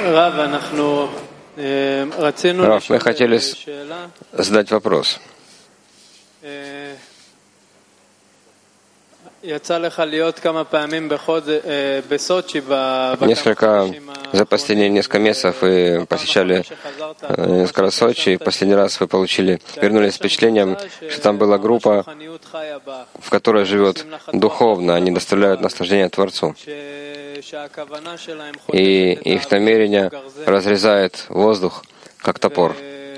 Рав, мы хотели задать вопрос. За последние несколько месяцев вы посещали несколько раз Сочи, и последний раз вы вернулись с впечатлением, что там была группа, в которой живет духовно, они доставляют наслаждение Творцу. И их намерение разрезает воздух, как топор.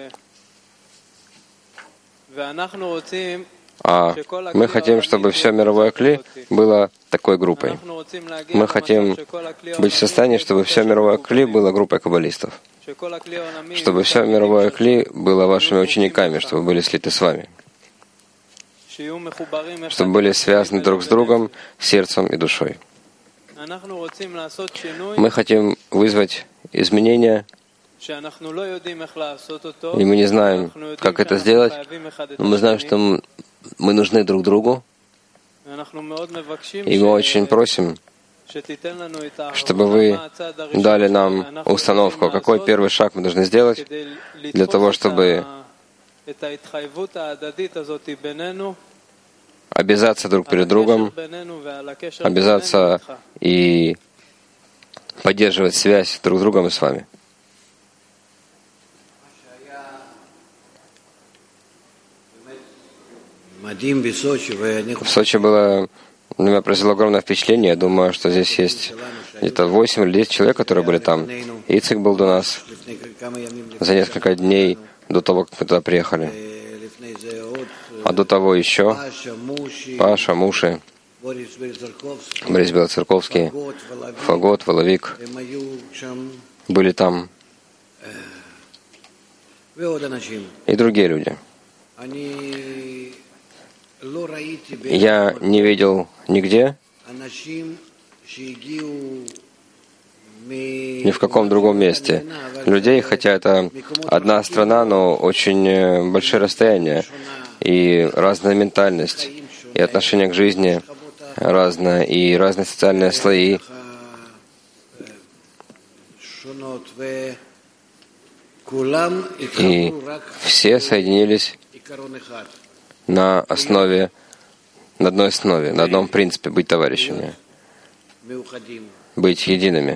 А мы хотим, чтобы все мировое кли было такой группой. Мы хотим быть в состоянии, чтобы все мировое кли было группой каббалистов. Чтобы все мировое кли было вашими учениками, чтобы были слиты с вами. Чтобы были связаны друг с другом, сердцем и душой. Мы хотим вызвать изменения, и мы не знаем, как это сделать, но мы знаем, что мы нужны друг другу, и мы очень просим, чтобы вы дали нам установку, какой первый шаг мы должны сделать для того, чтобы обязаться друг перед другом, обязаться и поддерживать связь друг с другом и с вами. В Сочи меня произвело огромное впечатление. Я думаю, что здесь есть где-то 8 или 10 человек, которые были там. Ицик был до нас за несколько дней до того, как мы туда приехали. А до того еще Паша, Муши, Борис Белоцерковский, Фагот, Воловик были там. И другие люди. Я не видел нигде, ни в каком другом месте людей, хотя это одна страна, но очень большие расстояния, и разная ментальность, и отношение к жизни разное, и разные социальные слои. И все соединились на одной основе, на одном принципе — быть товарищами, быть едиными.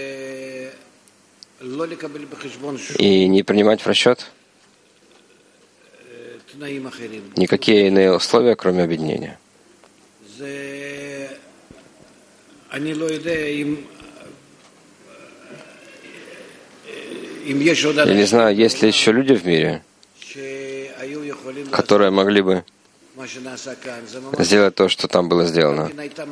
И не принимать в расчет никакие иные условия, кроме объединения. Я не знаю, есть ли еще люди в мире, которые могли бы сделать то, что там было сделано.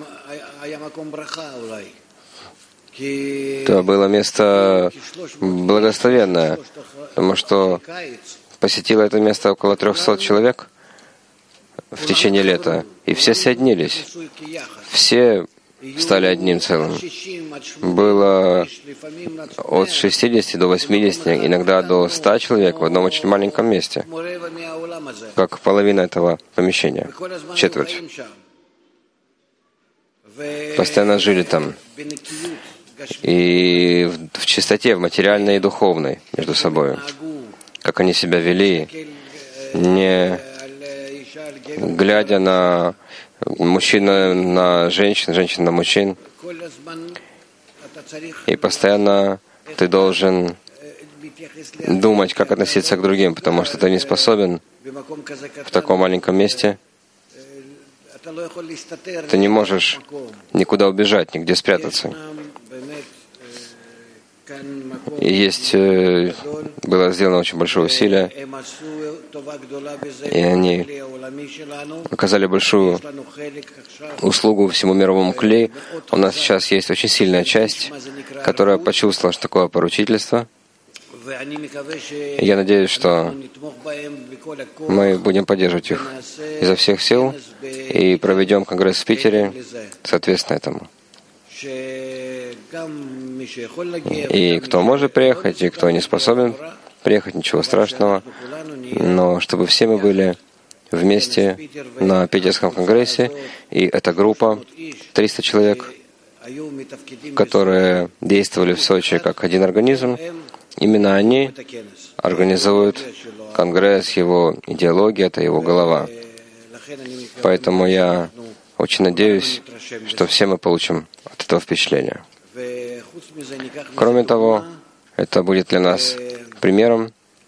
Это было место благословенное, потому что посетило это место около 300 человек в течение лета, и все соединились, все стали одним целым. Было от 60 до 80, иногда до 100 человек в одном очень маленьком месте, как половина этого помещения, четверть. Постоянно жили там. И в чистоте, в материальной и духовной между собой. Как они себя вели, не глядя на мужчин на женщин, женщин на мужчин. И постоянно ты должен думать, как относиться к другим, потому что ты не способен в таком маленьком месте. Ты не можешь никуда убежать, нигде спрятаться. И было сделано очень большое усилие, и они оказали большую услугу всему мировому кли. У нас сейчас есть очень сильная часть, которая почувствовала, что такое поручительство. Я надеюсь, что мы будем поддерживать их изо всех сил и проведем конгресс в Питере соответственно этому. И кто может приехать, и кто не способен приехать, ничего страшного. Но чтобы все мы были вместе на Питерском конгрессе, и эта группа, 300 человек, которые действовали в Сочи как один организм, именно они организуют конгресс, его идеология, это его голова. Поэтому я очень надеюсь, что все мы получим от этого впечатления. Кроме того, это будет для нас примером,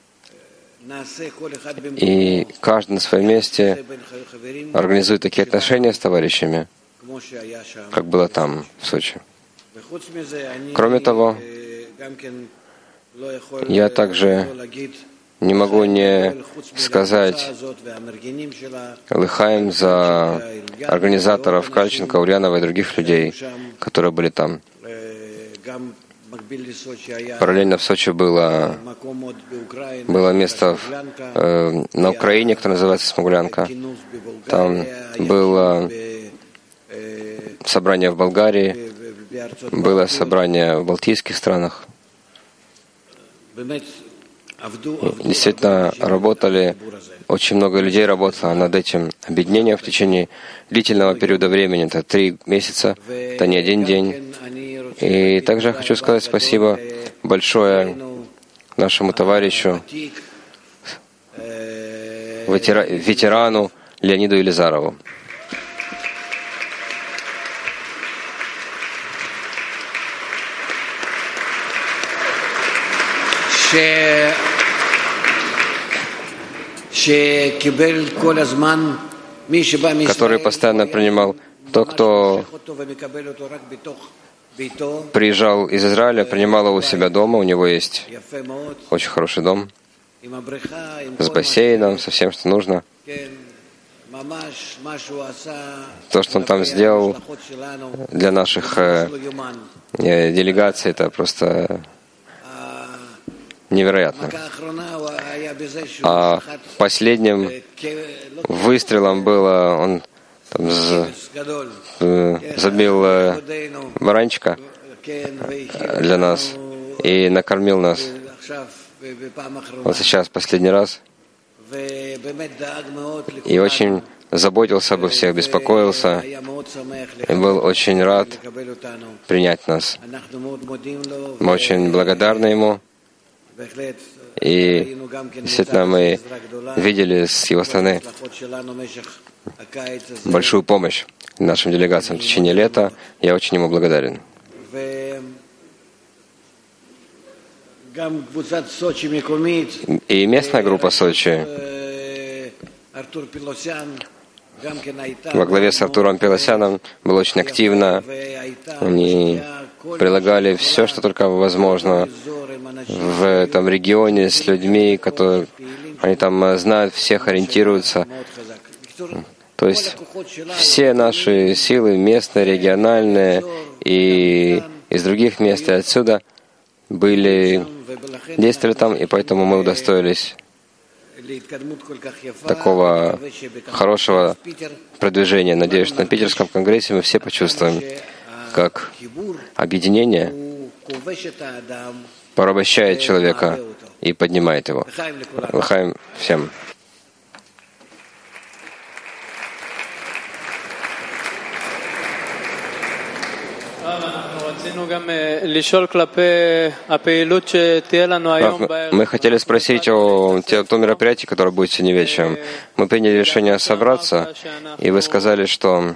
и каждый на своем месте организует такие отношения с товарищами, как было там, в Сочи. Кроме того, я также не могу не сказать лыхаем за организаторов Кальченко, Ульянова и других людей, которые были там. Параллельно в Сочи было место на Украине, которое называется Смуглянка. Там было собрание в Болгарии, было собрание в Балтийских странах. Действительно, работали, очень много людей работало над этим объединением в течение длительного периода времени. Это 3 месяца, это не один день. И также я хочу сказать спасибо большое нашему товарищу, ветерану Леониду Елизарову. Который постоянно принимал тот, кто приезжал из Израиля, принимал его у себя дома. У него есть очень хороший дом с бассейном, со всем, что нужно. То, что он там сделал для наших делегаций, это просто невероятно. А последним выстрелом было, он там забил баранчика для нас и накормил нас. Вот сейчас последний раз. И очень заботился обо всех, беспокоился, и был очень рад принять нас. Мы очень благодарны ему. И действительно мы видели с его стороны большую помощь нашим делегациям в течение лета. Я очень ему благодарен. И местная группа Сочи во главе с Артуром Пелосяном была очень активна. Они прилагали все, что только возможно в этом регионе с людьми, которые они там знают всех, ориентируются. То есть все наши силы, местные, региональные и из других мест и отсюда, действовали там, и поэтому мы удостоились такого хорошего продвижения. Надеюсь, что на Питерском конгрессе мы все почувствуем, как объединение порабощает человека и поднимает его. Лахаим всем. Мы хотели спросить о том мероприятии, которое будет сегодня вечером. Мы приняли решение собраться, и вы сказали, что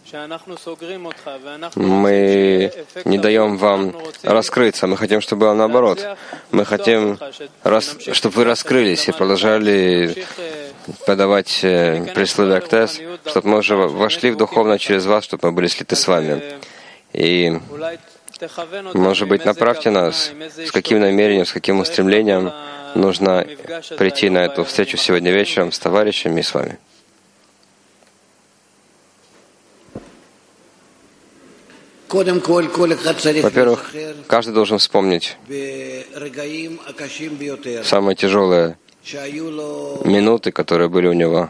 мы не даем вам раскрыться, мы хотим, чтобы было наоборот. Мы хотим, чтобы вы раскрылись и продолжали подавать присловие Актес, чтобы мы уже вошли в духовное через вас, чтобы мы были слиты с вами. И, может быть, направьте нас, с каким намерением, с каким устремлением нужно прийти на эту встречу сегодня вечером с товарищами и с вами. Во-первых, каждый должен вспомнить самые тяжелые минуты, которые были у него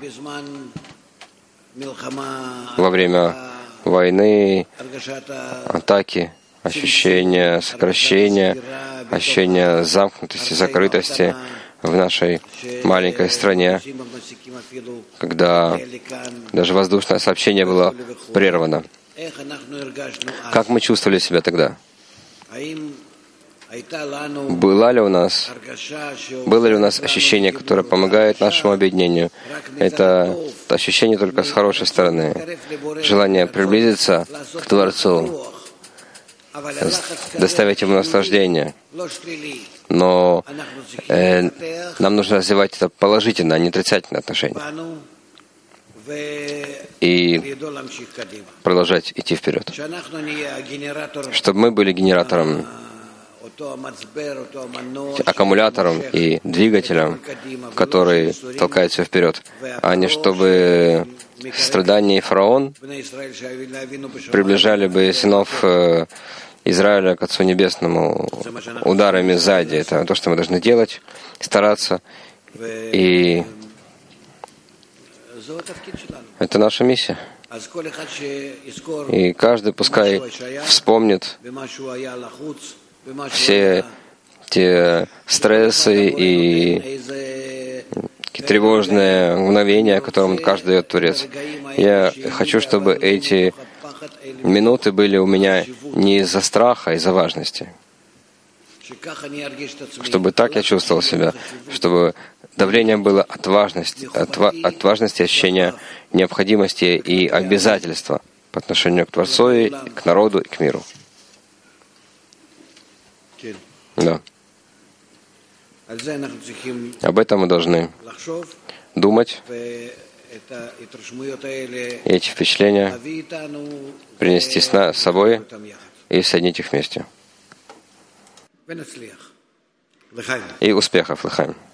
во время войны, атаки, ощущение сокращения, ощущение замкнутости, закрытости в нашей маленькой стране, когда даже воздушное сообщение было прервано. Как мы чувствовали себя тогда? Было ли у нас ощущение, которое помогает нашему объединению? Это ощущение только с хорошей стороны. Желание приблизиться к Творцу, доставить ему наслаждение. Но нам нужно развивать это положительное, а не отрицательное отношение. И продолжать идти вперед. Чтобы мы были генератором, аккумулятором и двигателем, который толкает все вперед, а не чтобы страдания и фараон приближали бы сынов Израиля к Отцу Небесному ударами сзади. Это то, что мы должны делать, стараться. И это наша миссия. И каждый пускай вспомнит все те стрессы и тревожные мгновения, которым каждый дает Творец. Я хочу, чтобы эти минуты были у меня не из-за страха, а из-за важности. Чтобы так я чувствовал себя, чтобы давление было от важности, ощущения необходимости и обязательства по отношению к Творцу, и к народу и к миру. Да. Об этом мы должны думать, и эти впечатления принести с собой и соединить их вместе. И успехов, Лахаим.